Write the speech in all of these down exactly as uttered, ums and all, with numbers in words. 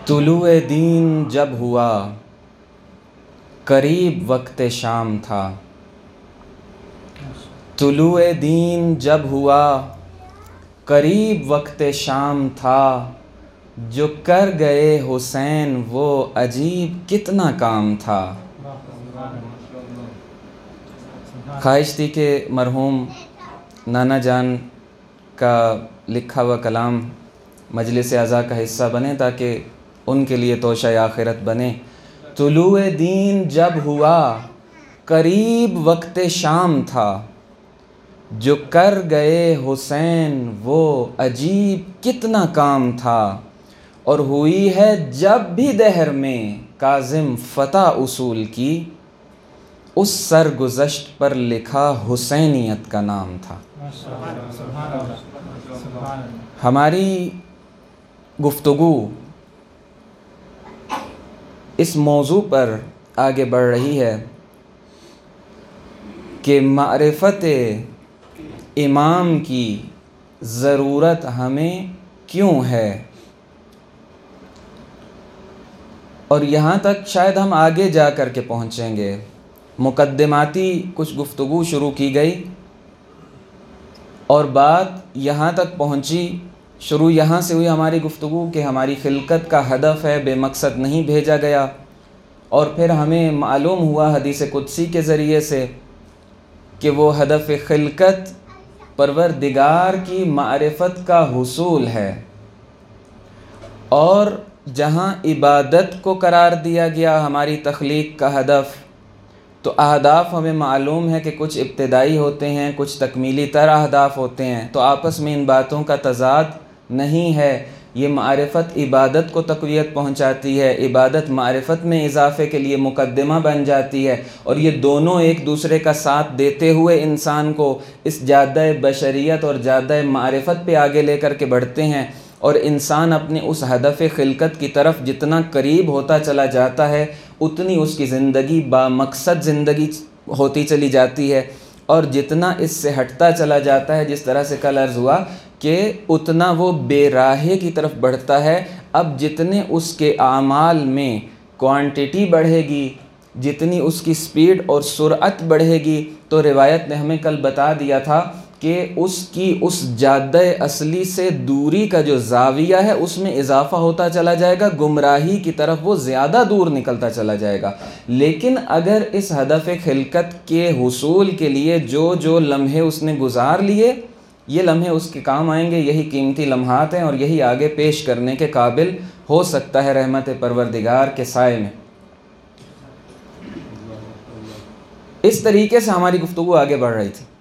तुलुए दीन जब हुआ, करीब वक्त शाम था। तुलुए दीन जब हुआ, करीब वक्त शाम था। जो कर गए हुसैन वो अजीब कितना काम था। ख्वाहिश थी कि मरहूम नाना जान का लिखा हुआ कलाम मजलिस आज़ा का हिस्सा बने ताकि उनके लिए तोशा आखिरत बने। तुलुए दीन जब हुआ, करीब वक्त शाम था। जो कर गए हुसैन वो अजीब कितना काम था। और हुई है जब भी दहर में काजिम फतह उसूल की, उस सरगुज़श्त पर लिखा हुसैनियत का नाम था। हमारी गुफ्तगू इस मौजू पर आगे बढ़ रही है कि मारिफत इमाम की ज़रूरत हमें क्यों है। और यहाँ तक शायद हम आगे जा कर के पहुँचेंगे। मुकद्दमाती कुछ गुफ्तगू शुरू की गई और बात यहाँ तक पहुँची। शुरू यहाँ से हुई हमारी गुफ्तगू कि हमारी खिलकत का हदफ है, बेमकसद नहीं भेजा गया। और फिर हमें मालूम हुआ हदीस कुदसी के ज़रिए से कि वो हदफ खिलकत परवरदिगार की मारिफत का हुसूल है। और जहाँ इबादत को करार दिया गया हमारी तख्लीक का हदफ, तो अहदाफ हमें मालूम है कि कुछ इब्तिदाई होते हैं, कुछ तकमीली तर अहदाफ होते हैं। तो आपस में इन बातों का तज़ाद नहीं है। ये मारिफत इबादत को तक़वियत पहुँचाती है, इबादत मारिफत में इजाफ़े के लिए मुकद्दमा बन जाती है। और ये दोनों एक दूसरे का साथ देते हुए इंसान को इस जादा बशरियत और जादा मारिफत पे आगे लेकर के बढ़ते हैं। और इंसान अपने उस हदफ़ खिलकत की तरफ जितना करीब होता चला जाता है, उतनी उसकी ज़िंदगी बामकसद ज़िंदगी होती चली जाती है। और जितना इससे हटता चला जाता है, जिस तरह से कल अर्ज़ हुआ कि उतना वो बेराहे की तरफ बढ़ता है। अब जितने उसके आमाल में क्वांटिटी बढ़ेगी, जितनी उसकी स्पीड और सुरअत बढ़ेगी, तो रिवायत ने हमें कल बता दिया था कि उसकी उस जादा असली से दूरी का जो ज़ाविया है उसमें इजाफ़ा होता चला जाएगा, गुमराही की तरफ वो ज़्यादा दूर निकलता चला जाएगा। लेकिन अगर इस हदफ़ खिलकत के हुसूल के लिए जो जो लम्हे उसने गुजार लिए, ये लम्हे उसके काम आएंगे, यही कीमती लम्हात हैं और यही आगे पेश करने के काबिल हो सकता है रहमत परवरदिगार के साए में। इस तरीके से हमारी गुफ्तगू आगे बढ़ रही थी।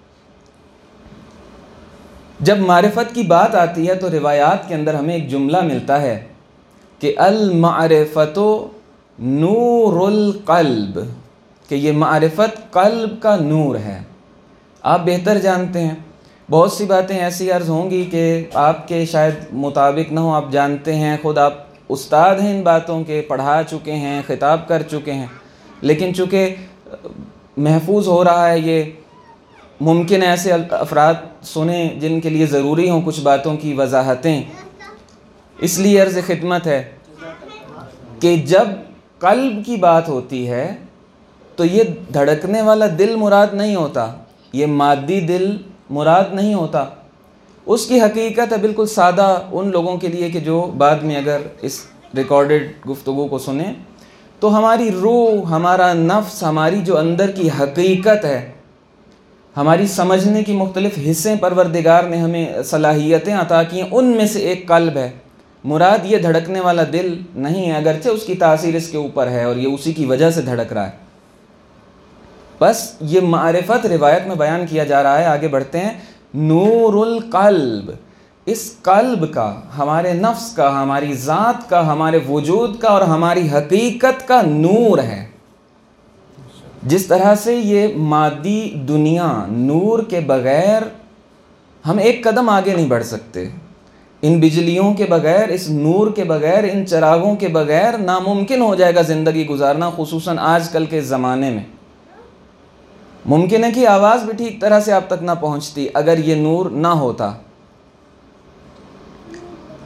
जब मारिफत की बात आती है तो रिवायात के अंदर हमें एक जुमला मिलता है कि अल मारिफतो नूरुल क़ल्ब, कि ये मारिफत क़ल्ब का नूर है। आप बेहतर जानते हैं, बहुत सी बातें ऐसी अर्ज़ होंगी कि आपके शायद मुताबिक ना हो, आप जानते हैं, ख़ुद आप उस्ताद हैं इन बातों के, पढ़ा चुके हैं, ख़िताब कर चुके हैं। लेकिन चूँकि महफूज हो रहा है ये, मुमकिन ऐसे अफराद सुने जिनके लिए ज़रूरी हों कुछ बातों की वजाहतें, इसलिए अर्ज़ खिदमत है कि जब क़ल्ब की बात होती है तो ये धड़कने वाला दिल मुराद नहीं होता, ये मादी दिल मुराद नहीं होता। उसकी हकीकत है बिल्कुल सादा उन लोगों के लिए कि जो बाद में अगर इस रिकॉर्डेड गुफ्तगू को सुने, तो हमारी रूह, हमारा नफ्स, हमारी जो अंदर की हकीकत है, हमारी समझने की मुख्तलिफ हिस्से परवरदिगार ने हमें सलाहियतें अता की हैं, उनमें से एक क़ल्ब है। मुराद ये धड़कने वाला दिल नहीं है, अगरचे उसकी तासीर इसके ऊपर है और ये उसी की वजह से धड़क रहा है। बस ये मारिफत रिवायत में बयान किया जा रहा है। आगे बढ़ते हैं। नूरुल क़ल्ब, इस क़ल्ब का, हमारे नफ्स का, हमारी ज़ात का, हमारे वजूद का और हमारी हकीकत का नूर है। जिस तरह से ये मादी दुनिया नूर के बग़ैर हम एक कदम आगे नहीं बढ़ सकते, इन बिजलियों के बग़ैर, इस नूर के बग़ैर, इन चिरागों के बग़ैर नामुमकिन हो जाएगा ज़िंदगी गुजारना, खुसूसन आजकल के ज़माने में। मुमकिन है कि आवाज़ भी ठीक तरह से आप तक ना पहुँचती अगर ये नूर ना होता।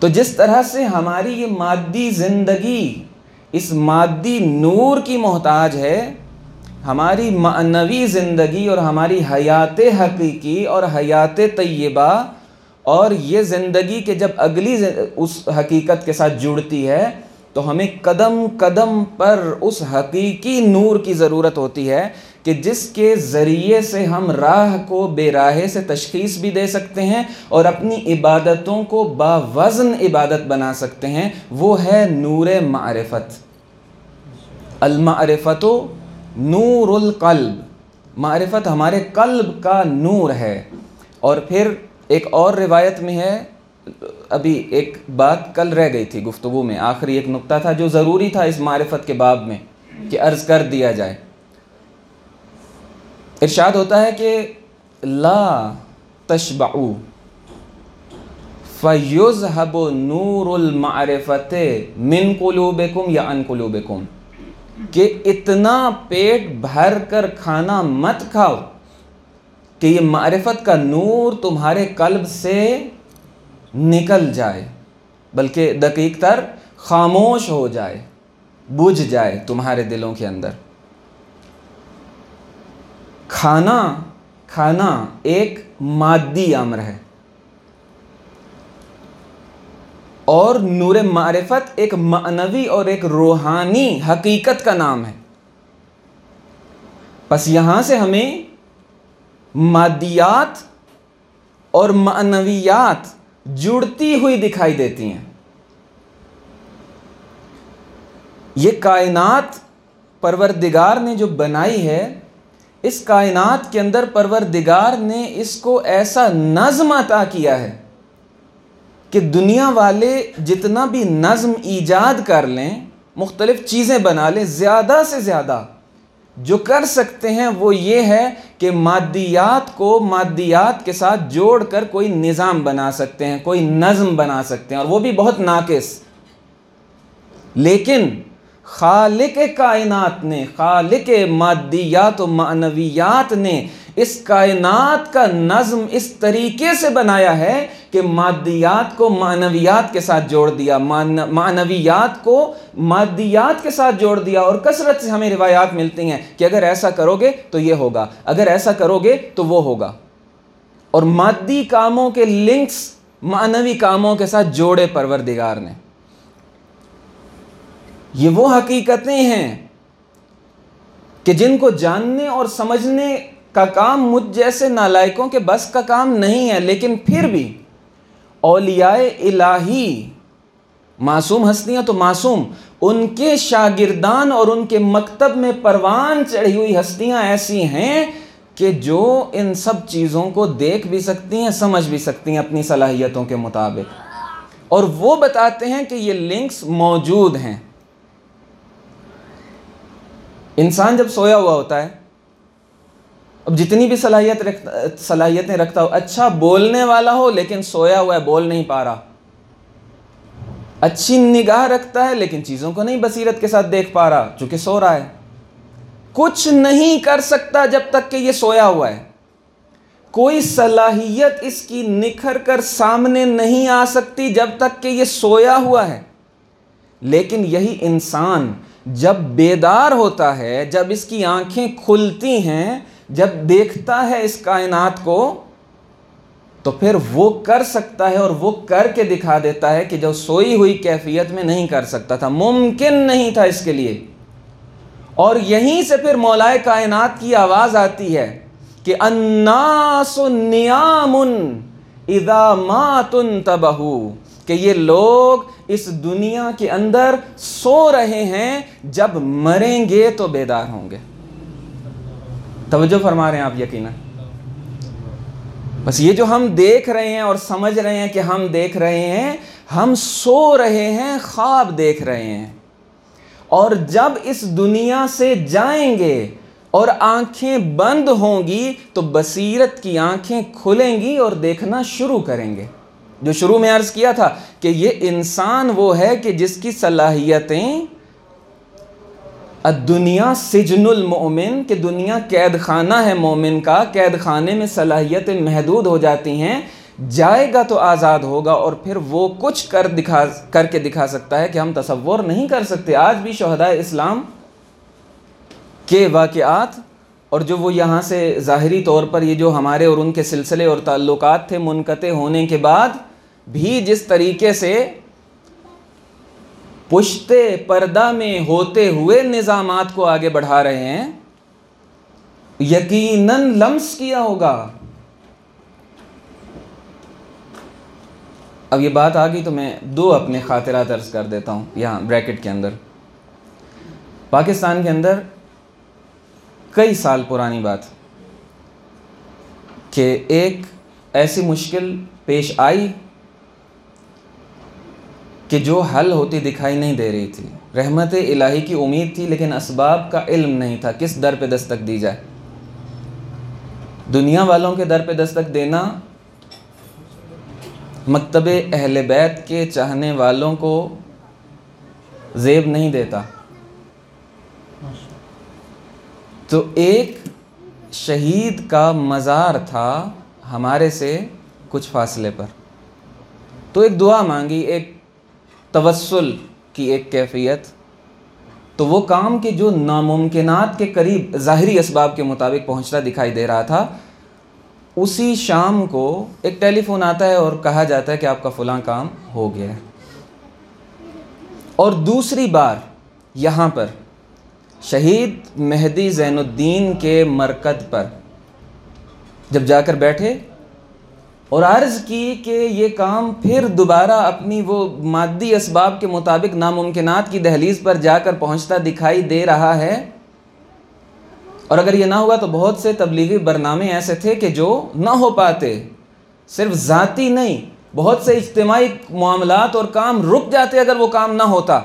तो जिस तरह से हमारी ये मादी ज़िंदगी इस मादी नूर की मोहताज है, हमारी मानवी ज़िंदगी और हमारी हयात हकीकी और हयात तय्यबा और ये ज़िंदगी के जब अगली उस हकीकत के साथ जुड़ती है तो हमें कदम कदम पर उस हकीकी नूर की ज़रूरत होती है कि जिसके ज़रिए से हम राह को बेराहे से तशख़ीस भी दे सकते हैं और अपनी इबादतों को बावज़न इबादत बना सकते हैं। वो है नूर मारिफत। अल मारिफतो नूरुल क़ल्ब, मारिफत हमारे क़ल्ब का नूर है। और फिर एक और रिवायत में है, अभी एक बात कल रह गई थी गुफ्तगू में, आखिरी एक नुक्ता था जो ज़रूरी था इस मारिफत के बाब में कि अर्ज़ कर दिया जाए। इरशाद होता है कि ला तशबऊ फ़युज़हबु नूरुल मारिफते मिन कुलूबिकुम या अन कुलूबिकुम, कि इतना पेट भर कर खाना मत खाओ कि ये मारिफत का नूर तुम्हारे कल्ब से निकल जाए, बल्कि दकीक तर खामोश हो जाए, बुझ जाए तुम्हारे दिलों के अंदर। खाना खाना एक मादी अम्र है और नूर मारिफत एक मानवी और एक रूहानी हकीकत का नाम है। बस यहाँ से हमें मादियात और मानवियात जुड़ती हुई दिखाई देती हैं। ये कायनात परवरदिगार ने जो बनाई है, इस कायनात के अंदर परवरदिगार ने इसको ऐसा नज़्म अता किया है कि दुनिया वाले जितना भी नज़्म ईजाद कर लें, मुख्तलिफ़ चीज़ें बना लें, ज़्यादा से ज़्यादा जो कर सकते हैं वो ये है कि मादियात को मादियात के साथ जोड़ कर कोई निज़ाम बना सकते हैं, कोई नज़्म बना सकते हैं, और वो भी बहुत नाकिस। लेकिन खालिक कायनात ने, खालिक मादियात व मानवियात ने इस कायनात का नज़्म इस तरीके से बनाया है कि मादियात को मानवियात के साथ जोड़ दिया, मान मानवियात को मादियात के साथ जोड़ दिया। और कसरत से हमें रिवायात मिलती हैं कि अगर ऐसा करोगे तो ये होगा, अगर ऐसा करोगे तो वो होगा। और मादी कामों के लिंक्स मानवी कामों के साथ जोड़े परवरदिगार ने। ये वो हकीकतें हैं कि जिनको जानने और समझने का काम मुझ जैसे नालायकों के बस का काम नहीं है, लेकिन फिर भी औलियाए इलाही, मासूम हस्तियां तो मासूम, उनके शागिर्दान और उनके मकतब में परवान चढ़ी हुई हस्तियां ऐसी हैं कि जो इन सब चीज़ों को देख भी सकती हैं, समझ भी सकती हैं अपनी सलाहियतों के मुताबिक, और वो बताते हैं कि ये लिंक्स मौजूद हैं। इंसान जब सोया हुआ होता है, अब जितनी भी सलाहियत रख सलाहियतें रखता हो, अच्छा बोलने वाला हो लेकिन सोया हुआ है, बोल नहीं पा रहा, अच्छी निगाह रखता है लेकिन चीज़ों को नहीं बसीरत के साथ देख पा रहा चूँकि सो रहा है, कुछ नहीं कर सकता जब तक कि ये सोया हुआ है। कोई सलाहियत इसकी निखर कर सामने नहीं आ सकती जब तक कि ये सोया हुआ है। लेकिन यही इंसान जब बेदार होता है, जब इसकी आंखें खुलती हैं, जब देखता है इस कायनात को, तो फिर वो कर सकता है और वो करके दिखा देता है कि जो सोई हुई कैफियत में नहीं कर सकता था, मुमकिन नहीं था इसके लिए। और यहीं से फिर मौलाए कायनात की आवाज़ आती है कि अन्नासु नियामुन इदा मातुन तबहू, कि ये लोग इस दुनिया के अंदर सो रहे हैं, जब मरेंगे तो बेदार होंगे। तवज्जो फरमा रहे हैं आप यकीनन। बस ये जो हम देख रहे हैं और समझ रहे हैं कि हम देख रहे हैं, हम सो रहे हैं, ख्वाब देख रहे हैं। और जब इस दुनिया से जाएंगे और आंखें बंद होंगी तो बसीरत की आंखें खुलेंगी और देखना शुरू करेंगे। जो शुरू में अर्ज़ किया था कि ये इंसान वो है कि जिसकी सलाहियतें दुनिया सिजनुल मोमिन, कि दुनिया कैद खाना है मोमिन का, कैद खाने में सलाहियतें महदूद हो जाती हैं, जाएगा तो आज़ाद होगा और फिर वो कुछ कर दिखा करके दिखा सकता है कि हम तसव्वुर नहीं कर सकते। आज भी शुहदाए इस्लाम के वाक़यात और जो वो यहाँ से ज़ाहिरी तौर पर ये जो हमारे और उनके सिलसिले और ताल्लुकात थे मुनक़ते होने के बाद भी जिस तरीके से पुश्ते पर्दा में होते हुए निज़ामात को आगे बढ़ा रहे हैं, यकीनन लम्स किया होगा। अब ये बात आ गई तो मैं दो अपने खातिरात अर्ज़ कर देता हूँ यहाँ ब्रैकेट के अंदर। पाकिस्तान के अंदर कई साल पुरानी बात कि एक ऐसी मुश्किल पेश आई कि जो हल होती दिखाई नहीं दे रही थी। रहमत इलाही की उम्मीद थी लेकिन असबाब का इल्म नहीं था, किस दर पे दस्तक दी जाए। दुनिया वालों के दर पे दस्तक देना मकतबे अहले बैत के चाहने वालों को ज़ेब नहीं देता। तो एक शहीद का मज़ार था हमारे से कुछ फासले पर, तो एक दुआ मांगी, एक तवस्सुल की एक कैफियत। तो वो काम कि जो नामुमकिनात के करीब ज़ाहिरी असबाब के मुताबिक पहुंचता दिखाई दे रहा था, उसी शाम को एक टेलीफ़ोन आता है और कहा जाता है कि आपका फ़लाँ काम हो गया है। और दूसरी बार यहाँ पर शहीद मेहदी ज़ैनुद्दीन के मरकज़ पर जब जाकर बैठे और अर्ज़ की कि ये काम फिर दोबारा अपनी वो मादी असबाब के मुताबिक नामुमकिनात की दहलीज़ पर जाकर पहुंचता दिखाई दे रहा है, और अगर ये ना हुआ तो बहुत से तबलीगी बरनामे ऐसे थे कि जो ना हो पाते। सिर्फ ज़ाती नहीं, बहुत से इज्तिमाई मामलात और काम रुक जाते अगर वो काम ना होता।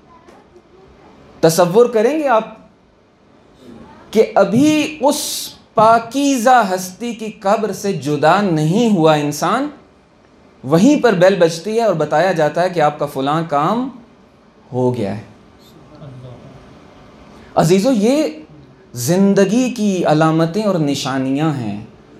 तसव्वुर करेंगे आप कि अभी उस पाकीज़ा हस्ती की कब्र से जुदा नहीं हुआ इंसान, वहीं पर बेल बजती है और बताया जाता है कि आपका फ़लाँ काम हो गया है। अजीज़ों, ये ज़िंदगी की अलामतें और निशानियां हैं।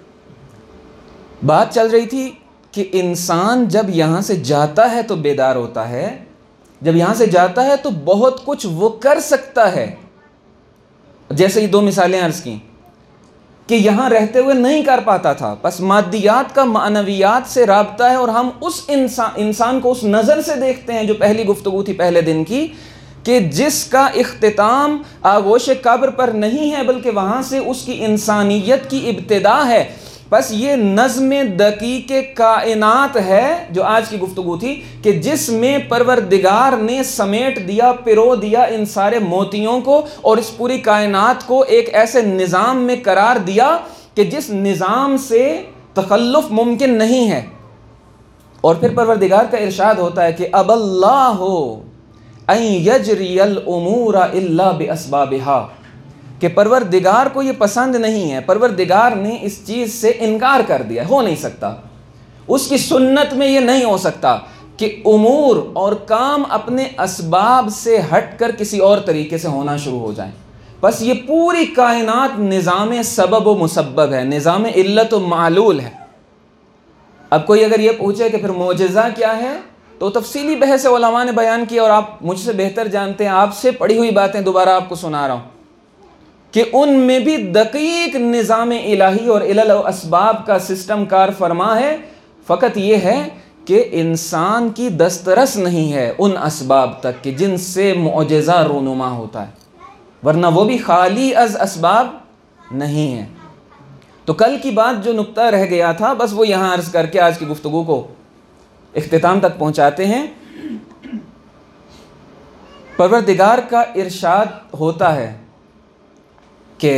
बात चल रही थी कि इंसान जब यहाँ से जाता है तो बेदार होता है, जब यहाँ से जाता है तो बहुत कुछ वो कर सकता है। जैसे ये दो मिसालें अर्ज़ की कि यहाँ रहते हुए नहीं कर पाता था, बस मादियात का मानवियात से राब्ता है, और हम उस इंसान इंसान को उस नज़र से देखते हैं जो पहली गुफ्तगू थी पहले दिन की, कि जिसका इख्तिताम आगोश कब्र पर नहीं है बल्कि वहाँ से उसकी इंसानियत की इब्तिदा है। बस ये नज़्म दकीके कायनात है जो आज की गुफ्तगू थी, कि जिसमें परवरदिगार ने समेट दिया, पिरो दिया इन सारे मोतियों को और इस पूरी कायनात को एक ऐसे निज़ाम में करार दिया कि जिस निज़ाम से तखल्लुफ़ मुमकिन नहीं है। और फिर परवरदिगार का इरशाद होता है कि अबल्लाहु अन यजरियल उमूरा इल्ला बिअस्बाबिहा, कि परवरदिगार को ये पसंद नहीं है, परवरदिगार ने इस चीज़ से इनकार कर दिया, हो नहीं सकता, उसकी सुन्नत में ये नहीं हो सकता कि उमूर और काम अपने असबाब से हट कर किसी और तरीके से होना शुरू हो जाए। बस ये पूरी कायनात निज़ाम सबब व मुसब्बब है, निज़ाम इल्लत व मालूल है। अब कोई अगर ये पूछे कि फिर मोजज़ा क्या है, तो तफसीली बहस उलमा ने बयान किया, और आप मुझसे बेहतर जानते हैं, आपसे पढ़ी हुई बातें दोबारा आपको सुना रहा हूँ, कि उनमें भी दकीक निज़ाम इलाही और इलल व असबाब का सिस्टम कार फरमा है। फ़कत ये है कि इंसान की दस्तरस नहीं है उन असबाब तक कि जिनसे मुअजिज़ा रूनुमा होता है, वरना वो भी खाली अज असबाब नहीं है। तो कल की बात जो नुक्ता रह गया था, बस वो यहाँ अर्ज़ करके आज की गुफ्तगू को इख्तिताम तक पहुँचाते हैं। परवरदिगार का इरशाद होता है कि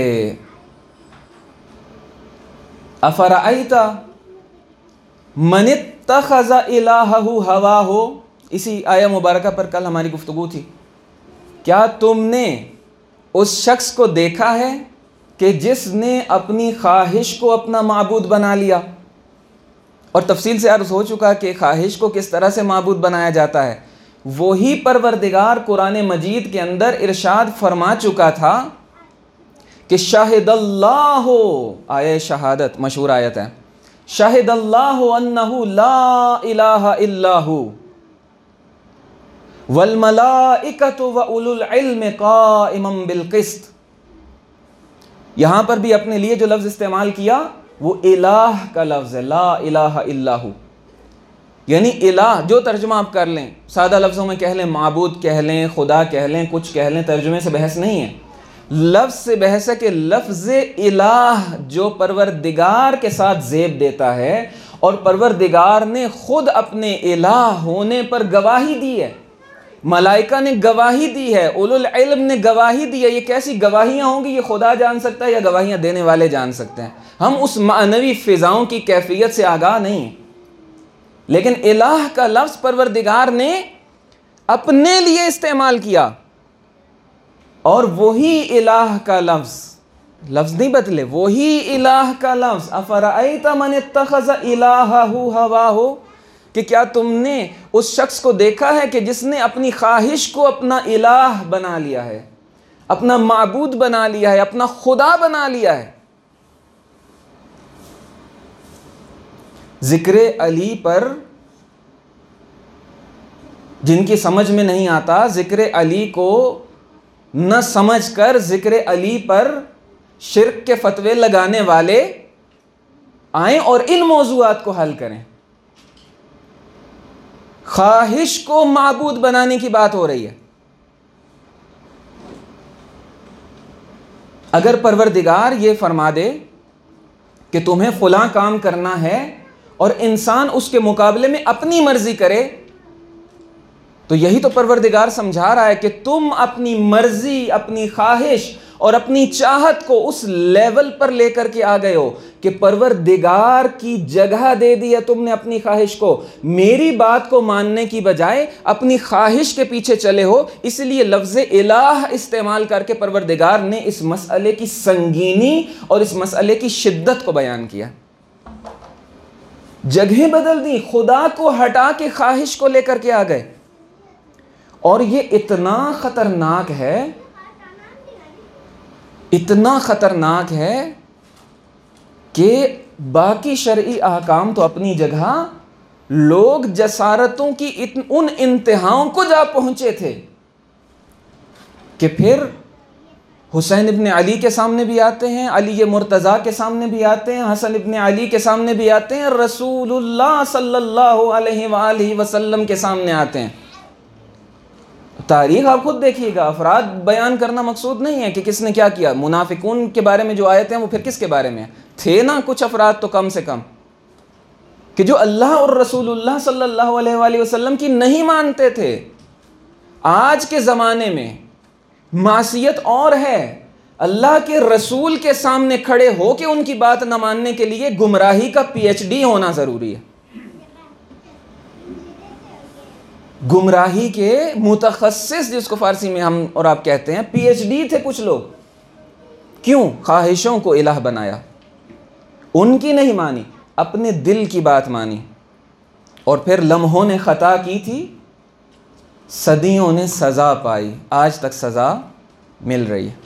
अफ़रअयता मन इत्तख़ज़ इलाहहु हवाहु, इसी आया मुबारका पर कल हमारी गुफ्तगू थी। क्या तुमने उस शख्स को देखा है कि जिसने अपनी ख्वाहिश को अपना माबूद बना लिया? और तफसील से अर्ज़ हो चुका कि ख्वाहिश को किस तरह से माबूद बनाया जाता है। वही परवरदिगार कुरान मजीद के अंदर इरशाद फरमा चुका था कि शाहिदल्लाहु, आये शहादत मशहूर आयत है, शाहिदल्लाहु अन्नहु ला इलाहा इल्लाहु वल मलाइकतु व उलुल इल्म काइमम बिल क़िस्त। यहां पर भी अपने लिए जो लफ्ज इस्तेमाल किया वो इलाह का लफ्ज है, ला इलाहा इल्लाहु, यानी इलाह जो तर्जुमा आप कर लें, सादा लफ्जों में कह लें, माबूद कह लें, खुदा कह लें, कुछ कह लें, तर्जुमे से बहस नहीं है, लफ्ज से बहस है कि लफ्ज इलाह जो परवरदिगार के साथ ज़ेब देता है, और परवरदिगार ने खुद अपने इलाह होने पर गवाही दी है, मलाइका ने गवाही दी है, उलुल इल्म ने गवाही दी है। ये कैसी गवाहियाँ होंगी, ये खुदा जान सकता है या गवाहियाँ देने वाले जान सकते हैं। हम उस मानवी फिजाओं की कैफियत से आगाह नहीं, लेकिन इलाह का लफ्ज परवरदिगार ने अपने लिए इस्तेमाल किया, और वही इलाह का लफ्ज, लफ्ज नहीं बदले, वही इलाह का लफ्ज अफराअयता मन इत्तखज़ इलाहहु हवाहु, कि क्या तुमने उस शख्स को देखा है कि जिसने अपनी ख्वाहिश को अपना इलाह बना लिया है, अपना माबूद बना लिया है, अपना खुदा बना लिया है। जिक्र अली पर जिनकी समझ में नहीं आता, जिक्र अली को न समझकर जिक्र अली पर शिर्क के फतवे लगाने वाले आए और इन मौजूआत को हल करें। ख्वाहिश को माबूद बनाने की बात हो रही है। अगर परवरदिगार ये फरमा दे कि तुम्हें फलां काम करना है और इंसान उसके मुकाबले में अपनी मर्जी करे, तो यही तो परवरदिगार समझा रहा है कि तुम अपनी मर्जी, अपनी ख्वाहिश और अपनी चाहत को उस लेवल पर लेकर के आ गए हो कि परवरदिगार की जगह दे दी है तुमने अपनी ख्वाहिश को। मेरी बात को मानने की बजाय अपनी ख्वाहिश के पीछे चले हो, इसलिए लफ्ज़ इलाह इस्तेमाल करके परवरदिगार ने इस मसले की संगीनी और इस मसले की शिद्दत को बयान किया। जगह बदल दी, खुदा को हटा के ख्वाहिश को लेकर के आ गए। और ये इतना खतरनाक है, इतना खतरनाक है कि बाकी शरई अहकाम तो अपनी जगह, लोग जसारतों की इत, उन इंतहाओं को जा पहुंचे थे कि फिर हुसैन इब्न अली के सामने भी आते हैं, अली मुर्तज़ा के सामने भी आते हैं, हसन इब्न अली के सामने भी आते हैं, रसूलुल्लाह सल्लल्लाहु अलैहि वसल्लम के सामने आते हैं। तारीख आप खुद देखिएगा, अफराद बयान करना मकसूद नहीं है कि किसने क्या किया। मुनाफिकून के बारे में जो आयते हैं वो फिर किसके बारे में थे ना, कुछ अफराद तो कम से कम कि जो अल्लाह और रसूलुल्लाह सल्लल्लाहु अलैहि वसल्लम की नहीं मानते थे। आज के ज़माने में मासियत और है, अल्लाह के रसूल के सामने खड़े हो के उनकी बात न मानने के लिए गुमराही का पीएचडी होना ज़रूरी है। गुमराही के मुतखस्सिस, जिसको फ़ारसी में हम और आप कहते हैं, पीएचडी थे कुछ लोग। क्यों? ख्वाहिशों को इलाह बनाया, उनकी नहीं मानी, अपने दिल की बात मानी, और फिर लम्हों ने ख़ता की थी, सदियों ने सज़ा पाई, आज तक सज़ा मिल रही है।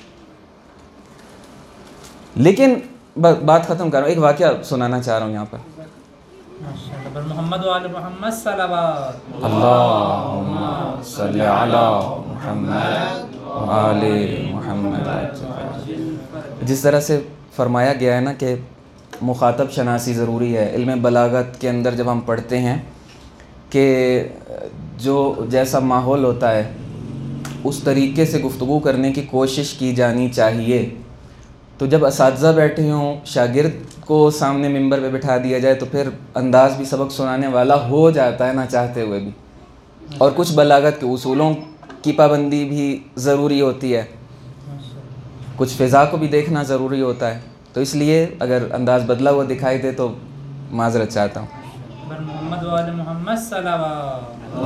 लेकिन बात ख़त्म कर रहा हूँ, एक वाक़या सुनाना चाह रहा हूँ यहाँ पर। मोहम्मद वाले मोहम्मद सल्लल्लाहु अल्लाहुम्मा सल्ली अला मुहम्मद व आले मुहम्मद। जिस तरह से फरमाया गया है ना कि मुखातब शनासी ज़रूरी है। इल्म बलागत के अंदर जब हम पढ़ते हैं कि जो जैसा माहौल होता है उस तरीके से गुफ्तगू करने की कोशिश की जानी चाहिए। तो जब असातिज़ा बैठे हों, शागिर्द को सामने मिंबर पे बिठा दिया जाए तो फिर अंदाज़ भी सबक सुनाने वाला हो जाता है ना चाहते हुए भी। और कुछ बलागत के उसूलों की पाबंदी भी ज़रूरी होती है, कुछ फ़िज़ा को भी देखना ज़रूरी होता है। तो इसलिए अगर अंदाज़ बदला हुआ दिखाई दे तो माज़रत चाहता हूँ। मोहम्मद वाले मोहम्मद सल्लल्लाहु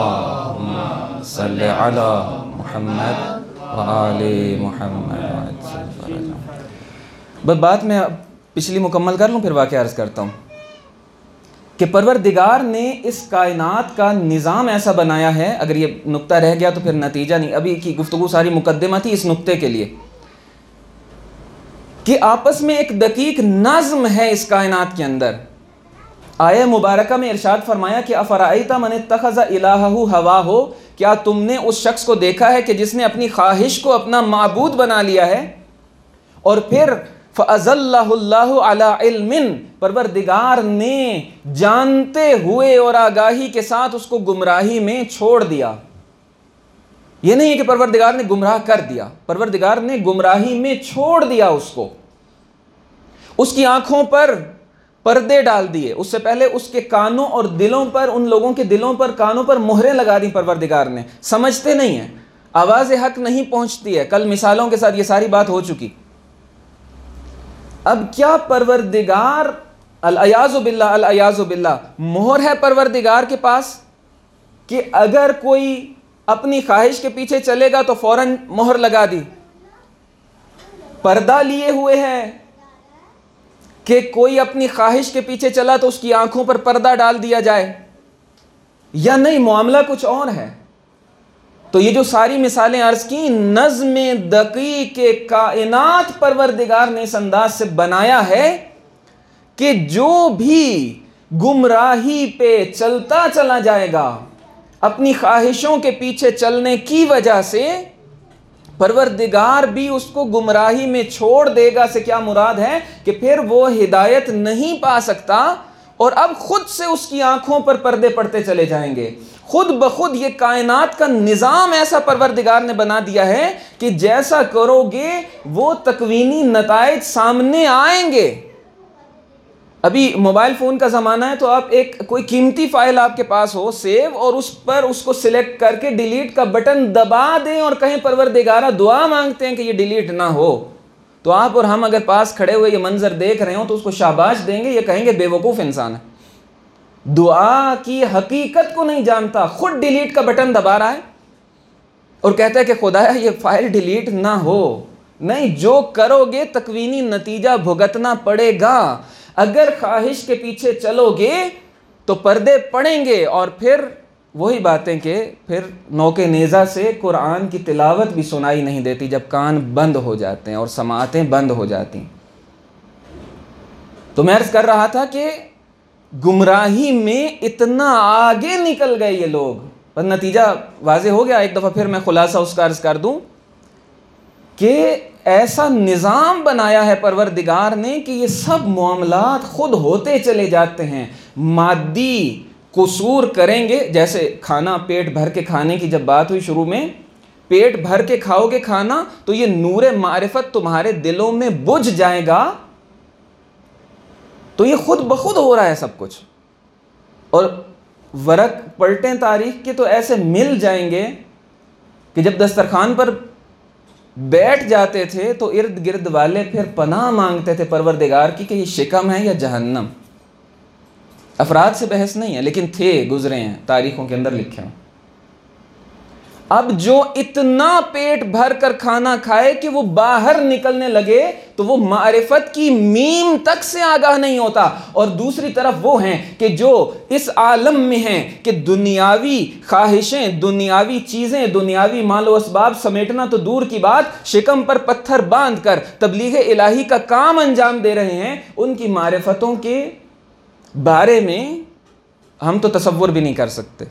अला मुहम्मद व आले मुहम्मद। बस बात मैं पिछली मुकम्मल कर लूँ, फिर वाक़या अर्ज़ करता हूँ कि परवरदिगार ने इस कायनात का निज़ाम ऐसा बनाया है। अगर ये नुक्ता रह गया तो फिर नतीजा नहीं। अभी की गुफ्तगू सारी मुकद्दमा थी इस नुक्ते के लिए कि आपस में एक दकीक नज़्म है इस कायनात के अंदर। आया मुबारका में इरशाद फरमाया कि अफराइता मन इत्तखज़ इलाहहु हवाहु, क्या तुमने उस शख्स को देखा है कि जिसने अपनी ख्वाहिश को अपना माबूद बना लिया है। और फिर फ़अज़ल्लहुल्लाहु अला इल्मिन, परवरदिगार ने जानते हुए और आगाही के साथ उसको गुमराही में छोड़ दिया। यह नहीं है कि परवरदिगार ने गुमराह कर दिया, परवरदिगार ने गुमराही में छोड़ दिया उसको। उसकी आंखों पर पर्दे डाल दिए, उससे पहले उसके कानों और दिलों पर, उन लोगों के दिलों पर, कानों पर मोहरें लगा दी परवरदिगार ने। समझते नहीं है, आवाज़ हक नहीं पहुंचती है। कल मिसालों के साथ ये सारी बात हो चुकी। अब क्या परवरदिगार अल-अयाज़ु बिल्लाह, अल-अयाज़ु बिल्लाह, मोहर है परवरदिगार के पास कि अगर कोई अपनी ख्वाहिश के पीछे चलेगा तो फौरन मोहर लगा दी। पर्दा लिए हुए है कि कोई अपनी ख्वाहिश के पीछे चला तो उसकी आंखों पर पर्दा डाल दिया जाए, या नहीं मामला कुछ और है। तो ये जो सारी मिसालें अर्ज की, नज़्म दकीक के कायनात परवरदिगार ने इस अंदाज से बनाया है कि जो भी गुमराही पे चलता चला जाएगा अपनी ख्वाहिशों के पीछे चलने की वजह से, परवरदिगार भी उसको गुमराही में छोड़ देगा। से क्या मुराद है कि फिर वो हिदायत नहीं पा सकता और अब खुद से उसकी आंखों पर पर्दे पड़ते चले जाएंगे। खुद ब खुद ये कायनात का निज़ाम ऐसा परवरदिगार ने बना दिया है कि जैसा करोगे वो तकवीनी नताइज सामने आएंगे। अभी मोबाइल फ़ोन का ज़माना है, तो आप एक कोई कीमती फ़ाइल आपके पास हो सेव, और उस पर उसको सिलेक्ट करके डिलीट का बटन दबा दें और कहें परवरदिगारा दुआ मांगते हैं कि ये डिलीट ना हो, तो आप और हम अगर पास खड़े हुए ये मंजर देख रहे हो तो उसको शाबाश देंगे, ये कहेंगे बेवकूफ़ इंसान है, दुआ की हकीकत को नहीं जानता, खुद डिलीट का बटन दबा रहा है और कहता है कि खुदाया ये फ़ाइल डिलीट ना हो। नहीं, जो करोगे तकवीनी नतीजा भुगतना पड़ेगा। अगर ख्वाहिश के पीछे चलोगे तो पर्दे पड़ेंगे, और फिर वही बातें कि फिर नौके नेज़ा से कुरान की तिलावत भी सुनाई नहीं देती जब कान बंद हो जाते हैं और समातें बंद हो जाती। तो मैं अर्ज़ कर रहा था कि गुमराही में इतना आगे निकल गए ये लोग, पर नतीजा वाज़े हो गया। एक दफ़ा फिर मैं खुलासा उसका अर्ज़ कर दूं कि ऐसा निज़ाम बनाया है परवरदिगार ने कि ये सब मामलात खुद होते चले जाते हैं। मादी कुसूर करेंगे, जैसे खाना पेट भर के खाने की जब बात हुई शुरू में, पेट भर के खाओगे खाना तो ये नूरे मारिफत तुम्हारे दिलों में बुझ जाएगा, तो ये खुद ब खुद हो रहा है सब कुछ। और वरक पलटें तारीख के तो ऐसे मिल जाएंगे कि जब दस्तरखान पर बैठ जाते थे तो इर्द गिर्द वाले फिर पनाह मांगते थे परवरदिगार की कि ये शिकम है या जहन्नम। अफराद से बहस नहीं है, लेकिन थे, गुजरे हैं, तारीखों के अंदर लिखे हैं। अब जो इतना पेट भर कर खाना खाए कि वो बाहर निकलने लगे तो वो मारिफत की मीम तक से आगाह नहीं होता, और दूसरी तरफ वो हैं कि जो इस आलम में हैं कि दुनियावी ख्वाहिशें, दुनियावी चीज़ें, दुनियावी मालो असबाब समेटना तो दूर की बात, शिकम पर पत्थर बांध कर तबलीग इलाही का काम अंजाम दे रहे हैं। उनकी मारिफतों के बारे में हम तो तसव्वुर भी नहीं कर सकते।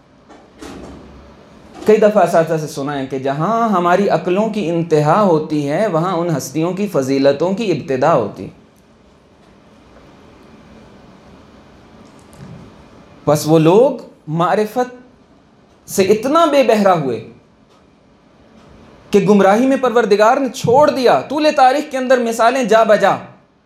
कई दफ़ा असातिज़ा से सुना है कि जहाँ हमारी अक्लों की इंतहा होती है वहाँ उन हस्तियों की फजीलतों की इब्तिदा होती। बस वो लोग मारिफत से इतना बेबहरा हुए कि गुमराही में परवरदिगार ने छोड़ दिया। तूले तारीख के अंदर मिसालें जा बजा।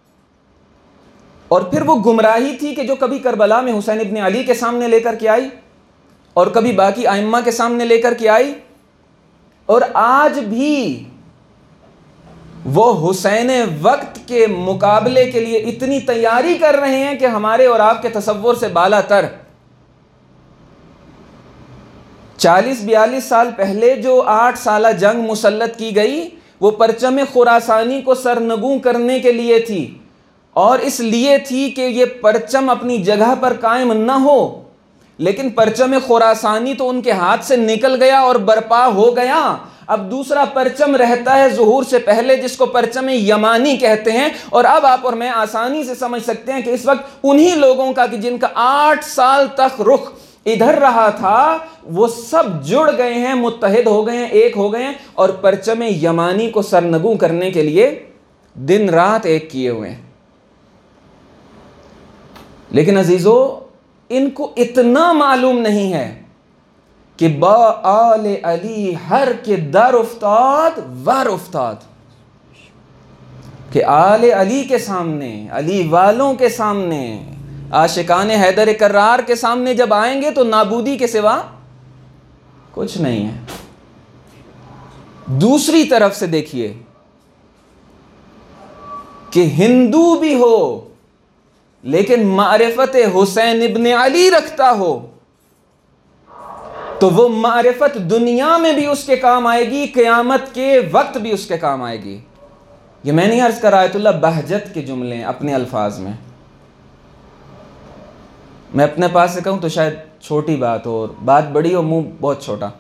और फिर वो गुमराही थी कि जो कभी करबला में हुसैन इब्न अली के सामने लेकर के आई और कभी बाकी आइम्मा के सामने लेकर के आई, और आज भी वो हुसैन वक्त के मुकाबले के लिए इतनी तैयारी कर रहे हैं कि हमारे और आपके तसव्वुर से बाला तर। चालीस बयालीस साल पहले जो आठ साला जंग मुसल्लत की गई वो परचम खुरासानी को सरनगू करने के लिए थी, और इसलिए थी कि ये परचम अपनी जगह पर कायम न हो, लेकिन परचम खुरासानी तो उनके हाथ से निकल गया और बर्पा हो गया। अब दूसरा परचम रहता है ज़ुहूर से पहले, जिसको परचम यमानी कहते हैं। और अब आप और मैं आसानी से समझ सकते हैं कि इस वक्त उन्हीं लोगों का कि जिनका आठ साल तक रुख इधर रहा था, वो सब जुड़ गए हैं, मुत्तहिद हो गए हैं, एक हो गए हैं और परचम यमानी को सरनगू करने के लिए दिन रात एक किए हुए हैं। लेकिन अजीजों, इनको इतना मालूम नहीं है कि बा आले अली हर के दर उफ्ताद वर उफ्ताद, कि आले अली के सामने, अली वालों के सामने, आशिकाने हैदर करार के सामने जब आएंगे तो नाबूदी के सिवा कुछ नहीं है। दूसरी तरफ से देखिए कि हिंदू भी हो लेकिन मारिफत हुसैन इब्न अली रखता हो, तो वो मारिफत दुनिया में भी उसके काम आएगी, क़यामत के वक्त भी उसके काम आएगी। ये मैं नहीं अर्ज कर रहा, आयतुल्लाह बहजत के जुमले अपने अल्फाज में। मैं अपने पास से कहूं तो शायद छोटी बात हो और बात बड़ी हो, मुंह बहुत छोटा।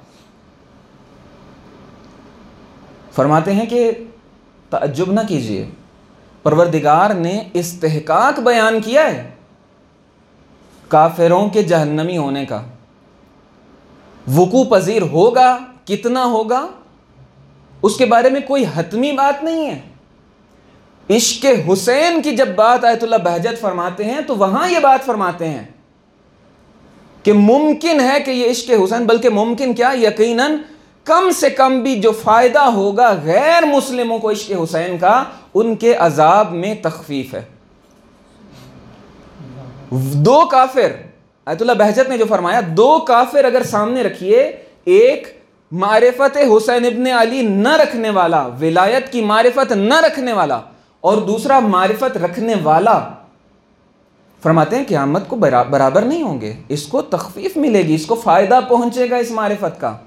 फरमाते हैं कि तअज्जुब ना कीजिए, परवरदिगार ने इस्तेहकाक बयान किया है काफिरों के जहन्नमी होने का। वुकू पजीर होगा, कितना होगा उसके बारे में कोई हतमी बात नहीं है। इश्क़ हुसैन की जब बात आयतुल्लाह बहजत फरमाते हैं तो वहां ये बात फरमाते हैं कि मुमकिन है कि ये इश्क़ हुसैन, बल्कि मुमकिन क्या, यकीनन कम से कम भी जो फ़ायदा होगा गैर मुस्लिमों को इश्क़ हुसैन का, उनके अजाब में तखफीफ है। दो काफिर, आयतुल्लाह बहजत ने जो फरमाया, दो काफिर अगर सामने रखिए, एक मारिफत हुसैन इब्न अली न रखने वाला, विलायत की मारिफत न रखने वाला, और दूसरा मारिफत रखने वाला, फरमाते हैं क़यामत को बरा, बराबर नहीं होंगे, इसको तखफीफ मिलेगी, इसको फ़ायदा पहुंचेगा इस मारिफत का।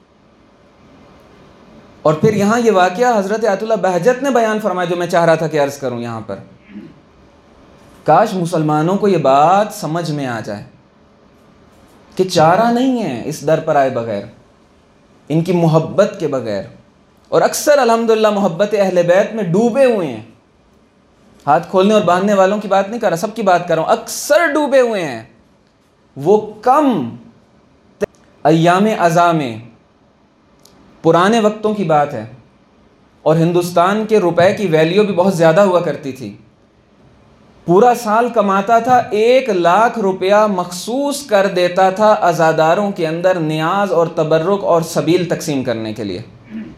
और फिर यहाँ ये वाक़या हज़रत आयतुल्लाह बहजत ने बयान फरमाया जो मैं चाह रहा था कि अर्ज़ करूँ यहाँ पर। काश मुसलमानों को ये बात समझ में आ जाए कि चारा नहीं है इस दर पर आए बग़ैर, इनकी मोहब्बत के बग़ैर। और अक्सर अल्हम्दुलिल्लाह मोहब्बत अहले बैत में डूबे हुए हैं। हाथ खोलने और बांधने वालों की बात नहीं कर रहा, सबकी बात कर रहा हूँ। अक्सर डूबे हुए हैं। वो कम अय्याम अज़ा में, पुराने वक्तों की बात है, और हिंदुस्तान के रुपए की वैल्यू भी बहुत ज़्यादा हुआ करती थी। पूरा साल कमाता था, एक लाख रुपया मखसूस कर देता था अज़ादारों के अंदर नियाज और तबर्रुक और सबील तकसीम करने के लिए।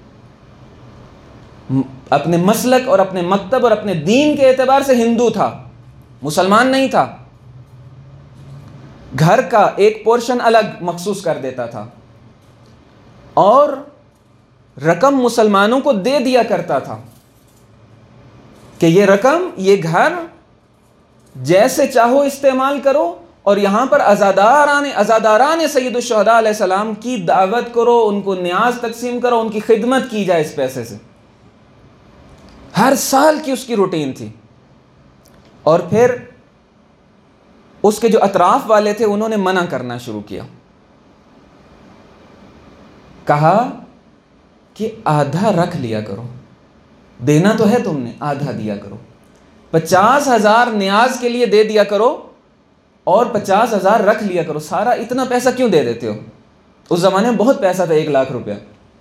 अपने मसलक और अपने मकतब और अपने दीन के एतबार से हिंदू था, मुसलमान नहीं था। घर का एक पोर्शन अलग मखसूस कर देता था और रकम मुसलमानों को दे दिया करता था कि ये रकम, ये घर जैसे चाहो इस्तेमाल करो, और यहाँ पर अज़ादारान अज़ादारान सैयदुश शुहदा अलैहिस्सलाम की दावत करो, उनको न्याज तकसीम करो, उनकी खिदमत की जाए इस पैसे से। हर साल की उसकी रूटीन थी। और फिर उसके जो अतराफ वाले थे उन्होंने मना करना शुरू किया। कहा कि आधा रख लिया करो, देना तो है तुमने, आधा दिया करो। पचास हजार न्याज के लिए दे दिया करो और पचास हजार रख लिया करो। सारा इतना पैसा क्यों दे देते हो? उस जमाने में बहुत पैसा था, एक लाख रुपया।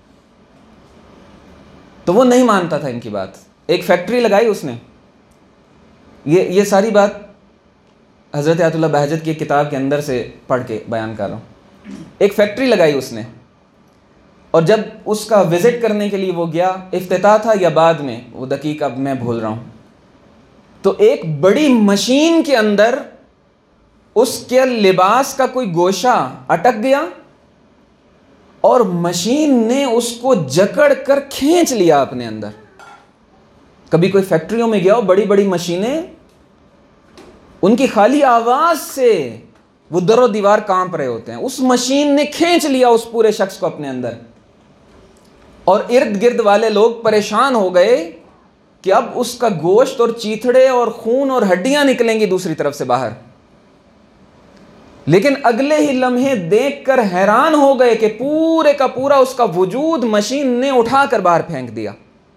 तो वो नहीं मानता था इनकी बात। एक फैक्ट्री लगाई उसने। ये ये सारी बात हज़रत आयतुल्लाह बहजत की किताब के अंदर से पढ़ के बयान कर रहा हूँ। एक फैक्ट्री लगाई उसने, और जब उसका विज़िट करने के लिए वो गया, इफ्तिताह था या बाद में, वो दकीक अब मैं भूल रहा हूँ, तो एक बड़ी मशीन के अंदर उसके लिबास का कोई गोशा अटक गया और मशीन ने उसको जकड़ कर खींच लिया अपने अंदर। कभी कोई फैक्ट्रियों में गया हो, बड़ी बड़ी मशीनें, उनकी खाली आवाज से वो दरो दीवार कांप रहे होते हैं। उस मशीन ने खींच लिया उस पूरे शख्स को अपने अंदर, और इर्द गिर्द वाले लोग परेशान हो गए कि अब उसका गोश्त और चीथड़े और खून और हड्डियां निकलेंगी दूसरी तरफ से बाहर। लेकिन अगले ही लम्हे देखकर हैरान हो गए कि पूरे का पूरा उसका वजूद मशीन ने उठाकर बाहर फेंक दिया।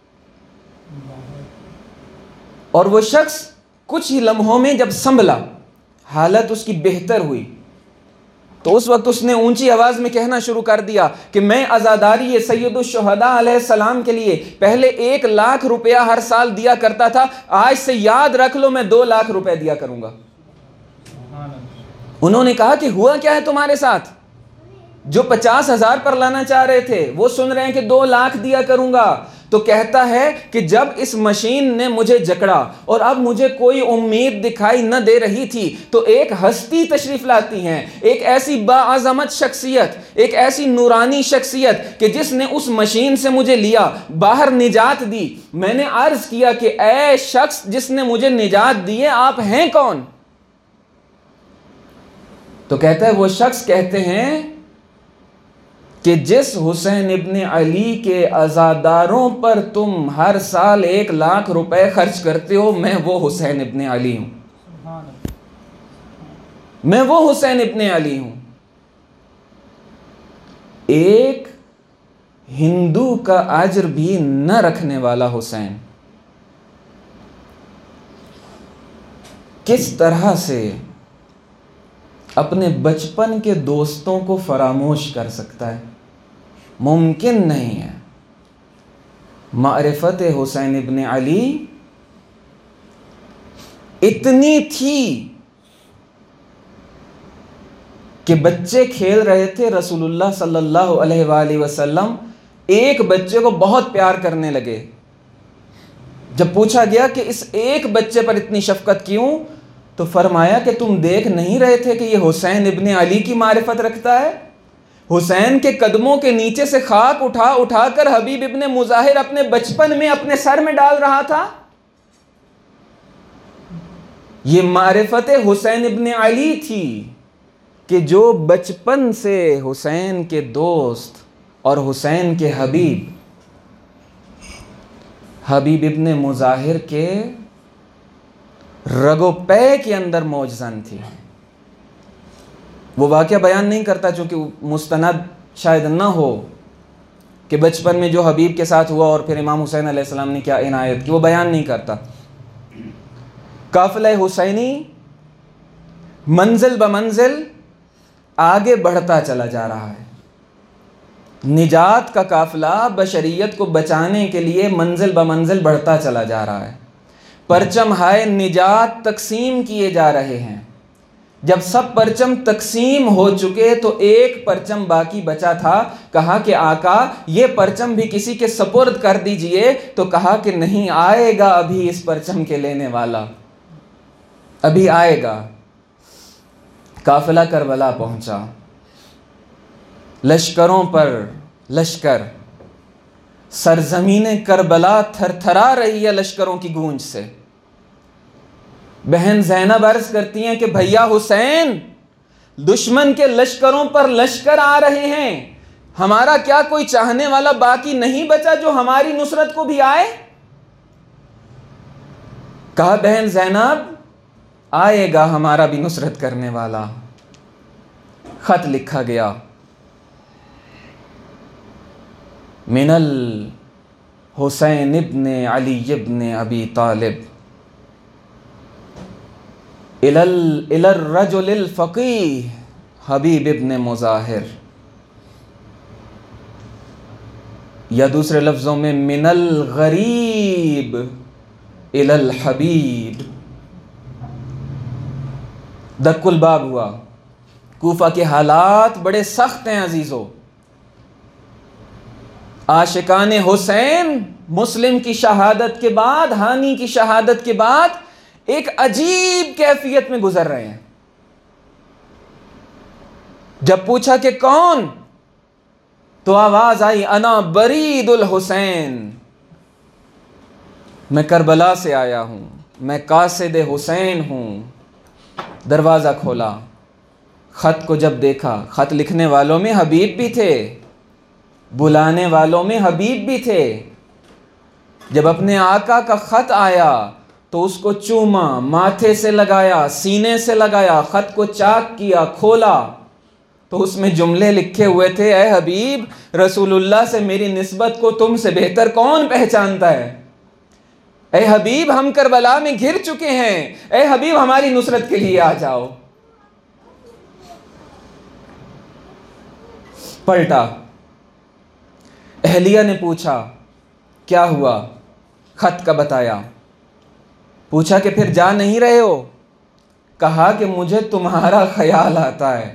और वो शख्स कुछ ही लम्हों में जब संभला, हालत उसकी बेहतर हुई, तो उस वक्त उसने ऊंची आवाज में कहना शुरू कर दिया कि मैं अज़ादारी सैयदुश शुहदा अलैहिस्सलाम के लिए पहले एक लाख रुपया हर साल दिया करता था, आज से याद रख लो मैं दो लाख रुपए दिया करूंगा। उन्होंने कहा कि हुआ क्या है तुम्हारे साथ? जो पचास हजार पर लाना चाह रहे थे वो सुन रहे हैं कि दो लाख दिया करूंगा। तो कहता है कि जब इस मशीन ने मुझे जकड़ा और अब मुझे कोई उम्मीद दिखाई न दे रही थी, तो एक हस्ती तशरीफ लाती हैं, एक ऐसी बाअज़मत शख्सियत, एक ऐसी नूरानी शख्सियत कि जिसने उस मशीन से मुझे लिया, बाहर निजात दी। मैंने अर्ज किया कि ऐ शख्स जिसने मुझे निजात दी है, आप हैं कौन? तो कहता है वो शख्स कहते हैं कि जिस हुसैन इब्ने अली के अज़ादारों पर तुम हर साल एक लाख रुपए खर्च करते हो, मैं वो हुसैन इब्ने अली हूं, मैं वो हुसैन इब्ने अली हूं। एक हिंदू का अज्र भी न रखने वाला हुसैन किस तरह से अपने बचपन के दोस्तों को फरामोश कर सकता है? मुमकिन नहीं है। मारिफत हुसैन इब्ने अली इतनी थी कि बच्चे खेल रहे थे, रसूलुल्लाह सल्लल्लाहु अलैहि वसल्लम एक बच्चे को बहुत प्यार करने लगे। जब पूछा गया कि इस एक बच्चे पर इतनी शफकत क्यों, तो फरमाया कि तुम देख नहीं रहे थे कि ये हुसैन इब्ने अली की मारिफत रखता है? हुसैन के कदमों के नीचे से खाक उठा उठा कर हबीब इब्ने मुजाहिर अपने बचपन में अपने सर में डाल रहा था। ये मारिफत हुसैन इब्ने अली थी कि जो बचपन से हुसैन के दोस्त और हुसैन के हबीब हबीब इब्ने मुजाहिर के रगोपे के अंदर मौजज़न थी। वो वाक़या बयान नहीं करता चूँकि मुस्तनद शायद ना हो कि बचपन में जो हबीब के साथ हुआ और फिर इमाम हुसैन अलैहिस्सलाम ने क्या इनायत की, वो बयान नहीं करता। काफ़िला हुसैनी मंजिल ब मंजिल आगे बढ़ता चला जा रहा है। निजात का काफ़िला बशरियत को बचाने के लिए मंजिल ब मंजिल बढ़ता चला जा रहा है। परचम हाय निजात तकसीम किए जा रहे हैं। जब सब परचम तकसीम हो चुके तो एक परचम बाकी बचा था। कहा कि आका ये परचम भी किसी के सपुर्द कर दीजिए। तो कहा कि नहीं, आएगा अभी इस परचम के लेने वाला, अभी आएगा। काफिला करबला पहुंचा, लश्करों पर लश्कर, सरजमीन करबला थरथरा रही है लश्करों की गूंज से। बहन ज़ैनब अर्ज करती हैं कि भैया हुसैन, दुश्मन के लश्करों पर लश्कर आ रहे हैं, हमारा क्या कोई चाहने वाला बाकी नहीं बचा जो हमारी नुसरत को भी आए? कहा बहन ज़ैनब, आएगा हमारा भी नुसरत करने वाला। खत लिखा गया, मिनल हुसैन इब्ने अली इब्ने अबी तालिब इलल इलर रजुलिल फ़क़ीह हबीब इब्ने मुज़ाहिर, या दूसरे लफ्ज़ों में मिनल गरीब इलल हबीब। दक्कुल बाब हुआ। कूफा के हालात बड़े सख्त हैं अजीज़ों। आशिकाने हुसैन मुस्लिम की शहादत के बाद, हानी की शहादत के बाद एक अजीब कैफियत में गुजर रहे हैं। जब पूछा कि कौन, तो आवाज आई, अना बरीदुल हुसैन, मैं करबला से आया हूं, मैं कासिद हुसैन हूं। दरवाजा खोला, खत को जब देखा, खत लिखने वालों में हबीब भी थे, बुलाने वालों में हबीब भी थे। जब अपने आका का खत आया तो उसको चूमा, माथे से लगाया, सीने से लगाया, ख़त को चाक किया, खोला तो उसमें जुमले लिखे हुए थे, ए हबीब, रसूलुल्लाह से मेरी निस्बत को तुमसे बेहतर कौन पहचानता है। ए हबीब, हम करबला में घिर चुके हैं, ए हबीब हमारी नुसरत के लिए आ जाओ। पलटा, अहलिया ने पूछा क्या हुआ, खत का बताया। पूछा कि फिर जा नहीं रहे हो। कहा कि मुझे तुम्हारा ख्याल आता है।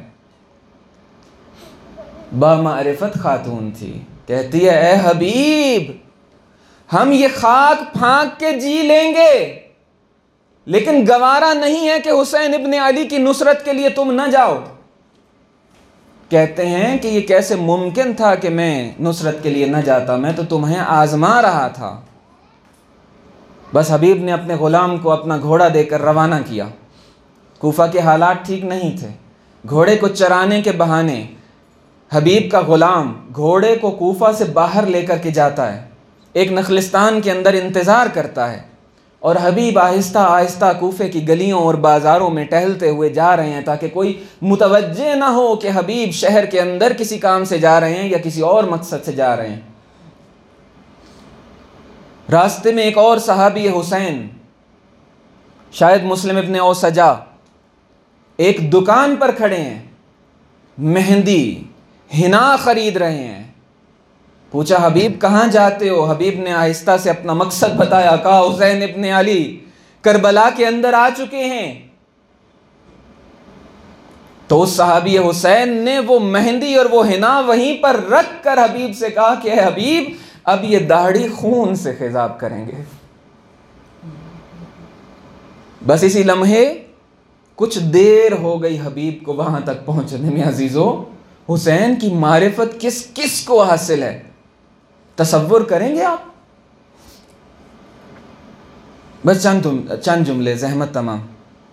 बामारिफत खातून थी, कहती है ए हबीब, हम ये खाक फांक के जी लेंगे, लेकिन गवारा नहीं है कि हुसैन इब्ने अली की नुसरत के लिए तुम न जाओ। कहते हैं कि ये कैसे मुमकिन था कि मैं नुसरत के लिए न जाता, मैं तो तुम्हें आजमा रहा था। बस हबीब ने अपने ग़ुलाम को अपना घोड़ा देकर रवाना किया। कूफा के हालात ठीक नहीं थे। घोड़े को चराने के बहाने हबीब का ग़ुलाम घोड़े को कूफा से बाहर लेकर के जाता है, एक नखलिस्तान के अंदर इंतज़ार करता है, और हबीब आहिस्ता आहिस्ता कूफे की गलियों और बाज़ारों में टहलते हुए जा रहे हैं ताकि कोई मुतवज्जे ना हो कि हबीब शहर के अंदर किसी काम से जा रहे हैं या किसी और मकसद से जा रहे हैं। रास्ते में एक और सहाबी हुसैन, शायद मुस्लिम इब्ने औसजा, एक दुकान पर खड़े हैं, मेहंदी हिना खरीद रहे हैं। पूछा हबीब कहाँ जाते हो। हबीब ने आहिस्ता से अपना मकसद बताया। कहा हुसैन इब्ने अली करबला के अंदर आ चुके हैं। तो उस सहाबी हुसैन ने वो मेहंदी और वो हिना वहीं पर रख कर हबीब से कहा कि हबीब, अब ये दाढ़ी खून से खिजाब करेंगे। बस इसी लम्हे कुछ देर हो गई हबीब को वहां तक पहुंचने में। अजीजों, हुसैन की मारिफत किस किस को हासिल है, तसव्वुर करेंगे आप। बस चंद चंद जुमले, जहमत तमाम।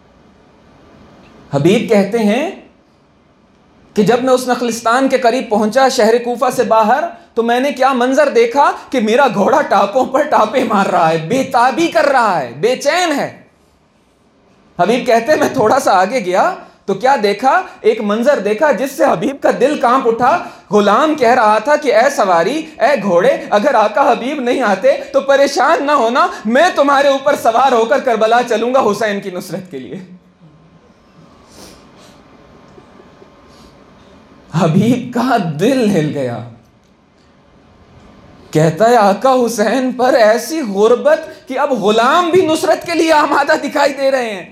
हबीब कहते हैं कि जब मैं उस नखलिस्तान के करीब पहुंचा, शहर कूफा से बाहर, तो मैंने क्या मंजर देखा कि मेरा घोड़ा टापों पर टापे मार रहा है, बेताबी कर रहा है, बेचैन है। हबीब कहते हैं मैं थोड़ा सा आगे गया तो क्या देखा, एक मंजर देखा जिससे हबीब का दिल कांप उठा। गुलाम कह रहा था कि ए सवारी, ए घोड़े, अगर आका हबीब नहीं आते तो परेशान ना होना, मैं तुम्हारे ऊपर सवार होकर करबला चलूंगा हुसैन की नुसरत के लिए। हबीब का दिल हिल गया। कहता है आका हुसैन पर ऐसी गुर्बत कि अब गुलाम भी नुसरत के लिए आमादा दिखाई दे रहे हैं।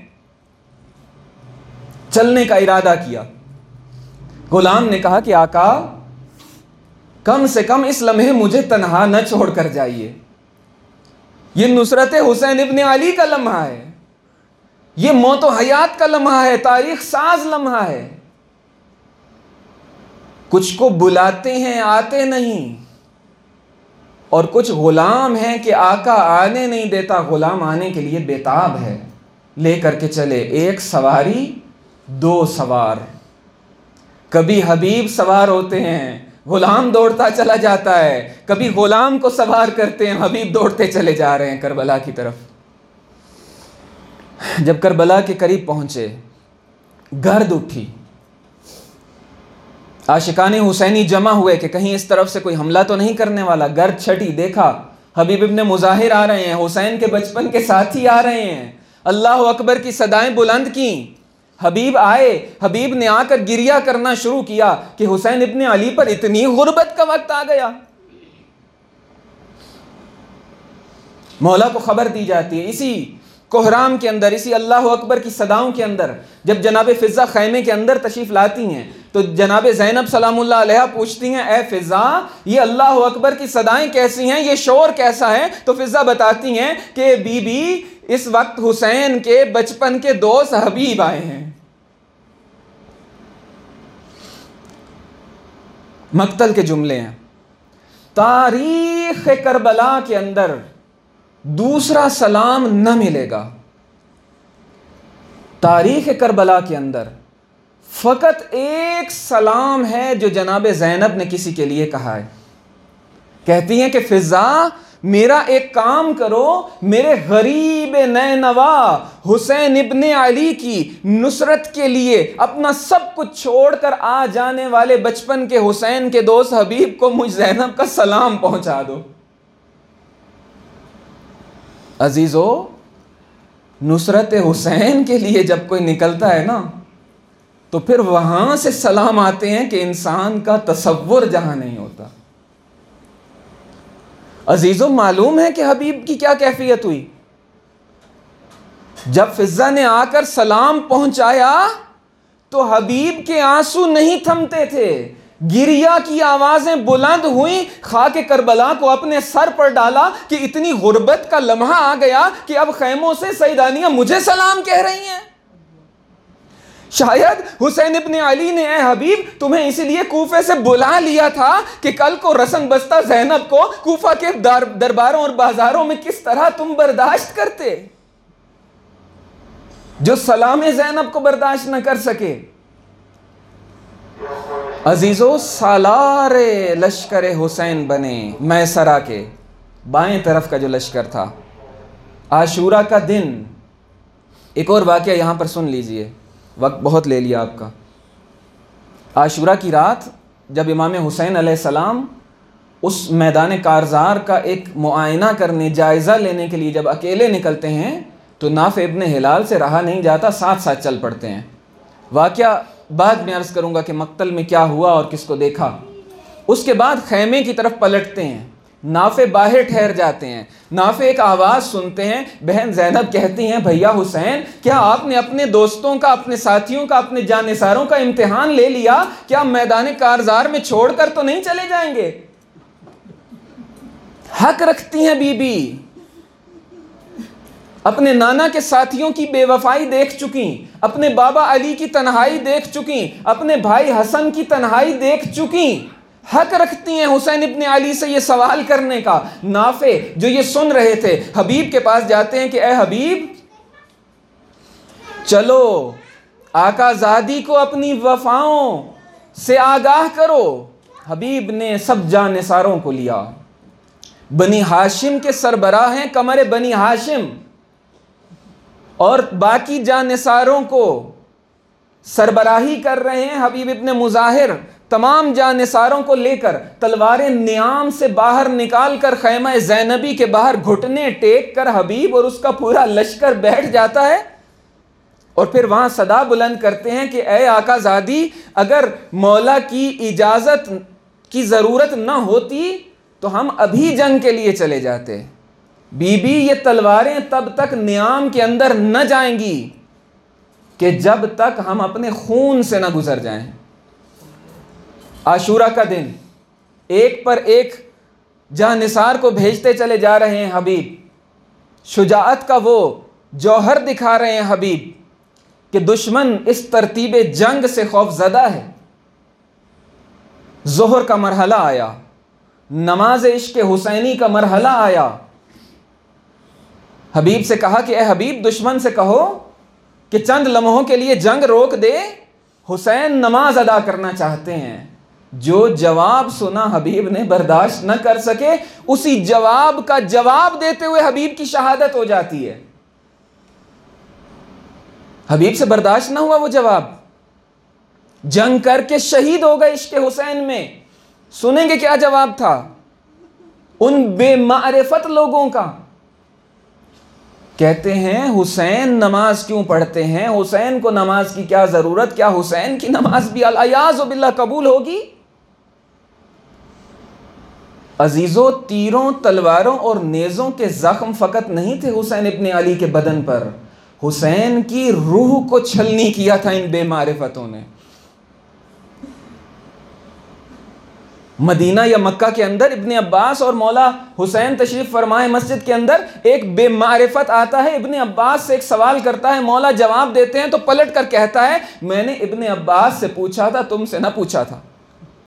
चलने का इरादा किया। गुलाम ने कहा कि आका, कम से कम इस लम्हे मुझे तन्हा न छोड़कर जाइए। ये नुसरत हुसैन इब्ने अली का लम्हा है, ये मौतो हयात का लम्हा है, तारीख साज लम्हा है। कुछ को बुलाते हैं आते नहीं, और कुछ गुलाम हैं कि आका आने नहीं देता, गुलाम आने के लिए बेताब है। लेकर के चले, एक सवारी दो सवार। कभी हबीब सवार होते हैं, गुलाम दौड़ता चला जाता है, कभी गुलाम को सवार करते हैं, हबीब दौड़ते चले जा रहे हैं करबला की तरफ। जब करबला के करीब पहुंचे, गर्द उठी, आशिकाने हुसैनी जमा हुए कि कहीं इस तरफ से कोई हमला तो नहीं करने वाला। गर्द छटी, देखा हबीब इब्ने मुजाहिर आ रहे हैं, हुसैन के बचपन के साथी आ रहे हैं। अल्लाह अकबर की सदाएं बुलंद की। हबीब आए, हबीब ने आकर गिरिया करना शुरू किया कि हुसैन इब्ने अली पर इतनी गुर्बत का वक्त आ गया। मौला को खबर दी जाती है इसी कोहराम के अंदर, इसी अल्लाह अकबर की सदाओं के अंदर, जब जनाब फिजा खैमे के अंदर तशरीफ लाती हैं तो जनाब ज़ैनब सलामुल्लाह अलैहा पूछती हैं, ए फिजा, ये अल्लाह अकबर की सदाएं कैसी हैं, ये शोर कैसा है? तो फिजा बताती हैं कि बीबी, इस वक्त हुसैन के बचपन के दोस्त हबीब आए हैं। मक्तल के जुमले हैं। तारीख करबला के अंदर दूसरा सलाम न मिलेगा। तारीख करबला के अंदर फकत एक सलाम है जो जनाब ज़ैनब ने किसी के लिए कहा है। कहती हैं कि फिजा, मेरा एक काम करो, मेरे गरीब नैनवा हुसैन इब्ने अली की नुसरत के लिए अपना सब कुछ छोड़कर आ जाने वाले बचपन के हुसैन के दोस्त हबीब को मुझ ज़ैनब का सलाम पहुंचा दो। अजीजो, नुसरत हुसैन के लिए जब कोई निकलता है ना, तो फिर वहां से सलाम आते हैं कि इंसान का तसव्वुर जहां नहीं होता। अजीजों, मालूम है कि हबीब की क्या कैफियत हुई? जब फिजा ने आकर सलाम पहुंचाया तो हबीब के आंसू नहीं थमते थे, गिरिया की आवाजें बुलंद हुई। खाके करबला को अपने सर पर डाला कि इतनी गुर्बत का लम्हा आ गया कि अब खैमों से सईदानियां मुझे सलाम कह रही हैं। शायद हुसैन इब्ने अली ने, ए हबीब, तुम्हें इसलिए कूफे से बुला लिया था कि कल को रसन बस्ता ज़ैनब को कूफा के दर, दरबारों और बाजारों में किस तरह तुम बर्दाश्त करते, जो सलाम ज़ैनब को बर्दाश्त न कर सके। अजीजों, सालारे लश्कर हुसैन बने मैसरा के बाएं तरफ का जो लश्कर था। आशूरा का दिन, एक और वाक़या यहां पर सुन लीजिए, वक्त बहुत ले लिया आपका। आशूरा की रात जब इमाम हुसैन अलैहिस्सलाम उस मैदान कारज़ार का एक मुआयना करने, जायज़ा लेने के लिए जब अकेले निकलते हैं तो नाफ़ इब्ने हिलाल से रहा नहीं जाता, साथ साथ चल पड़ते हैं। वाक़या बाद में अर्ज़ करूँगा कि मक्तल में क्या हुआ और किसको देखा। उसके बाद खैमे की तरफ पलटते हैं, नाफे बाहर ठहर जाते हैं। नाफे एक आवाज़ सुनते हैं, बहन ज़ैनब कहती हैं, भैया हुसैन, क्या आपने अपने दोस्तों का, अपने साथियों का, अपने जानिसारों का इम्तिहान ले लिया? क्या मैदान कारज़ार में छोड़कर तो नहीं चले जाएंगे? हक रखती हैं बीबी, अपने नाना के साथियों की बेवफाई देख चुकी, अपने बाबा अली की तन्हाई देख चुकी, अपने भाई हसन की तन्हाई देख चुकी, हक रखती हैं हुसैन इब्ने अली से ये सवाल करने का। नाफे जो ये सुन रहे थे हबीब के पास जाते हैं कि ए हबीब, चलो आकाज़ादी को अपनी वफाओं से आगाह करो। हबीब ने सब जानिसारों को लिया, बनी हाशिम के सरबराह हैं कमरे बनी हाशिम, और बाकी जानिसारों को सरबराही कर रहे हैं हबीब इब्ने मुज़ाहिर। तमाम जानिसारों को लेकर तलवारें नियाम से बाहर निकाल कर खैमा ज़ैनबी के बाहर घुटने टेक कर हबीब और उसका पूरा लश्कर बैठ जाता है। और फिर वहां सदा बुलंद करते हैं कि ए आकाज़ादी, अगर मौला की इजाज़त की ज़रूरत न होती तो हम अभी जंग के लिए चले जाते। बीबी, ये तलवारें तब तक नियाम के अंदर न जाएंगी कि जब तक हम अपने खून से न गुजर जाएं। आशूरा का दिन, एक पर एक जानिसार को भेजते चले जा रहे हैं हबीब। शुजाअत का वो जौहर दिखा रहे हैं हबीब कि दुश्मन इस तरतीब जंग से खौफजदा है। जोहर का मरहला आया, नमाज इश्क हुसैनी का मरहला आया। हबीब से कहा कि ए हबीब, दुश्मन से कहो कि चंद लम्हों के लिए जंग रोक दे, हुसैन नमाज अदा करना चाहते हैं। जो जवाब सुना हबीब ने बर्दाश्त न कर सके, उसी जवाब का जवाब देते हुए हबीब की शहादत हो जाती है। हबीब से बर्दाश्त न हुआ वो जवाब, जंग करके शहीद हो गए इश्क हुसैन में। सुनेंगे क्या जवाब था उन बेमारिफत लोगों का। कहते हैं हुसैन नमाज क्यों पढ़ते हैं, हुसैन को नमाज की क्या जरूरत, क्या हुसैन की नमाज भी अल-अयाज़ु बिल्लाह कबूल होगी? अजीजों, तीरों, तलवारों और नेज़ों के जख्म फ़कत नहीं थे हुसैन इब्ने अली के बदन पर, हुसैन की रूह को छलनी किया था इन बेमारिफतों ने। मदीना या मक्का के अंदर इब्ने अब्बास और मौला हुसैन तशरीफ फरमाए मस्जिद के अंदर, एक बेमारिफत आता है, इब्ने अब्बास से एक सवाल करता है, मौला जवाब देते हैं तो पलट कर कहता है, मैंने इब्ने अब्बास से पूछा था, तुमसे ना पूछा था।